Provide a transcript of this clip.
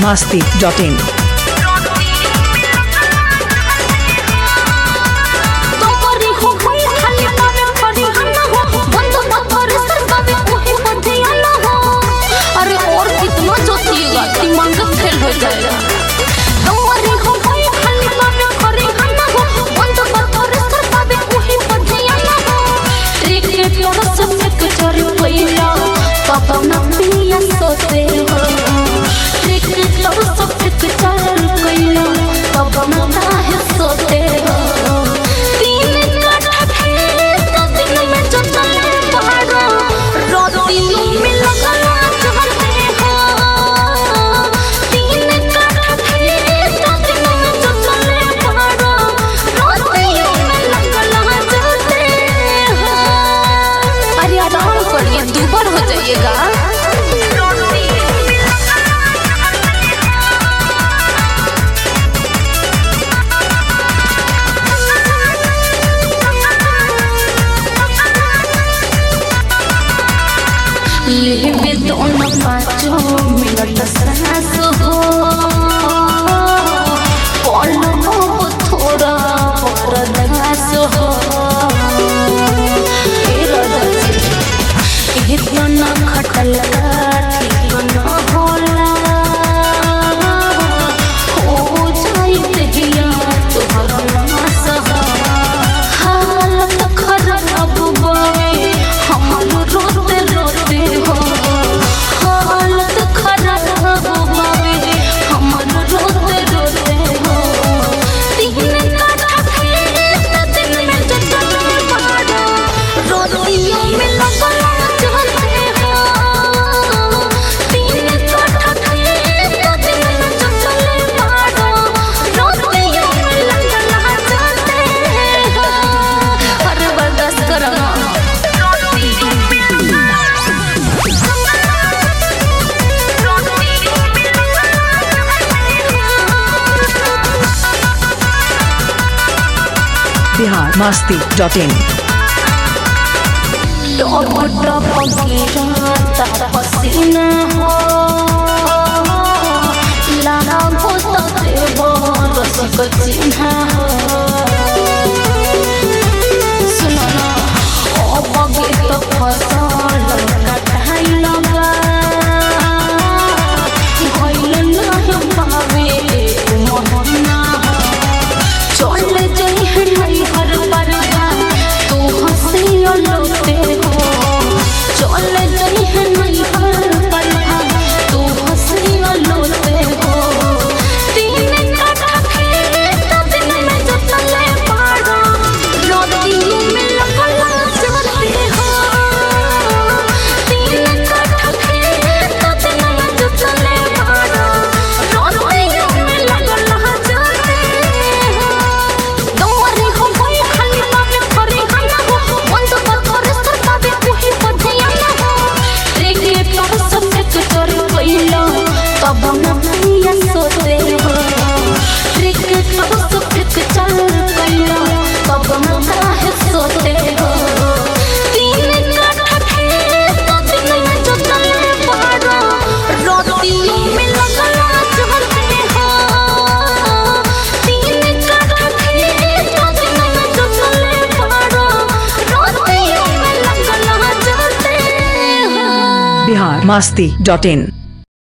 biharmasti.in लेवे दोनों 5 minute सांस हो पलको थोड़ा बर्दाश्त हो इतना खटल ठीक न होला हो जाई दहिया तोहरा नास हो हालत खराब बावे हम रोते रोते हो हालत खराब बावे हम रोते रोते हो दिन काटा खेत दिन में चचल पाड़ा रोटियों में लगल biharmasti.in टॉप टॉप गिरता पसीना हो लागो तो देवो रस को चिन्ह हो सुनो ना ओ बगे तो फसल कटाई लगा होइल ना हम पावे मोहना चल जाई है नहीं हर परवा तू हंसी लोटे हो चल जाई है नहीं हर परवा तू हंसी लोटे हो तीन काटा खेत दिन में जो चले पाड़ा रोटियों में लगला चलते हो तीन काटा खेत दिन में जो चले पाड़ा रोटियों में लगला चलते हो दौरी हो गई खाली पावे खरी खाना हो बंद कर कर सर पावे कोही पधिया ना हो रे पर सब के कर पहिला तब न भैया सोते हो रे पर सब के चल पहिला तब न काहे सोते हो तीन काटा खेत दिन में जो चले पाड़ा रोटियों में लगला चलते हो तीन काटा खेत दिन में जो चले पाड़ा रोटियों में लगला चलते हो biharmasti.in